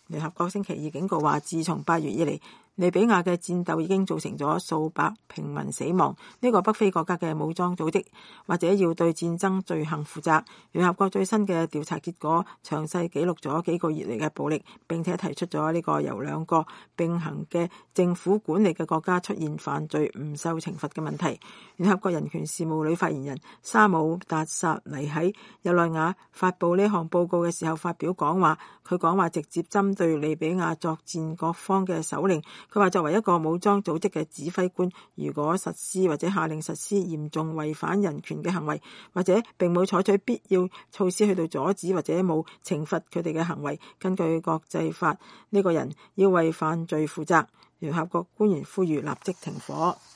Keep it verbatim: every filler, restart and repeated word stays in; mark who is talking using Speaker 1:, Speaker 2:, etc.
Speaker 1: 聯合國星期二警告話，自從八月以嚟，利比亞嘅戰鬥已經造成咗數百平民死亡。呢個北非國家嘅武裝組織或者要對戰爭罪行負責。聯合國最新嘅調查結果詳細記錄咗幾個月嚟嘅暴力，並且提出咗呢個由兩個並行嘅政府管理嘅國家出現犯罪唔受懲罰嘅問題。聯合國人權事務女發言人沙姆達薩尼喺日內瓦發布呢項報告嘅時候發表講話，佢講話直接針對利比亞作戰各方嘅首領。佢話作為一個武裝組織嘅指揮官，如果實施或者下令實施嚴重違反人權嘅行為，或者並冇採取必要措施去到阻止或者冇懲罰佢哋嘅行為，根據國際法，呢個人要為犯罪負責。聯合國官員呼籲立即停火。